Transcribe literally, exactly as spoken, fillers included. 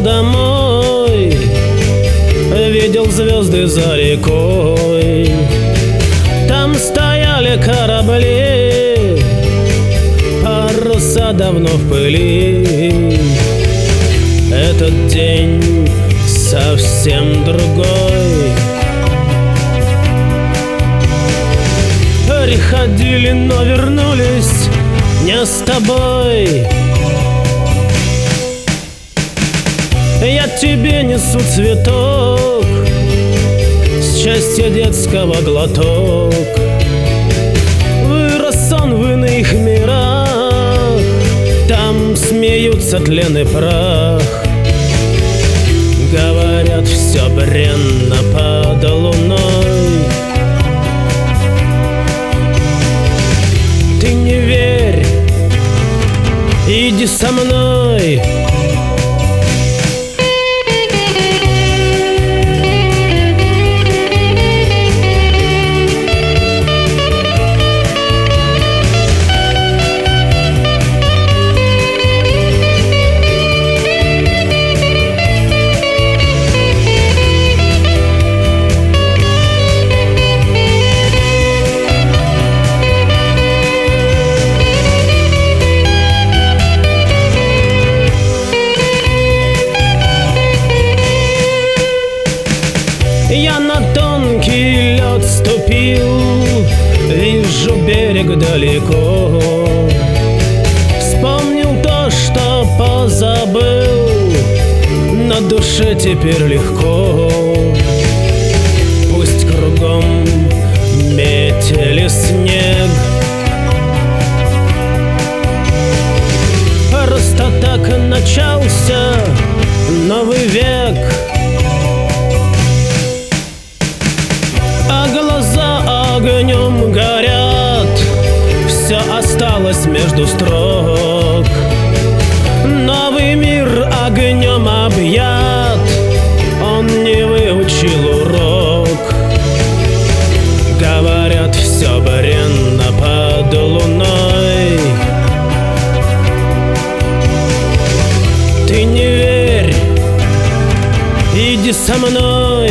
домой, видел звезды за рекой. Там стояли корабли, паруса давно в пыли. Этот день совсем другой. Приходили, но вернулись не с тобой. Я тебе несу цветок, счастья детского глоток. Вырос он в иных мирах, там смеются тлен и прах. Говорят, все бренно под луной. Ты не верь, иди со мной. Я на тонкий лед ступил, вижу берег далеко. Вспомнил то, что позабыл, на душе теперь легко. Пусть кругом метели снег, просто так начался новый век. А глаза огнем горят, все осталось между строк. Новый мир огнем объят, он не выучил урок. Говорят, все бренно под луной. Ты не верь, иди со мной.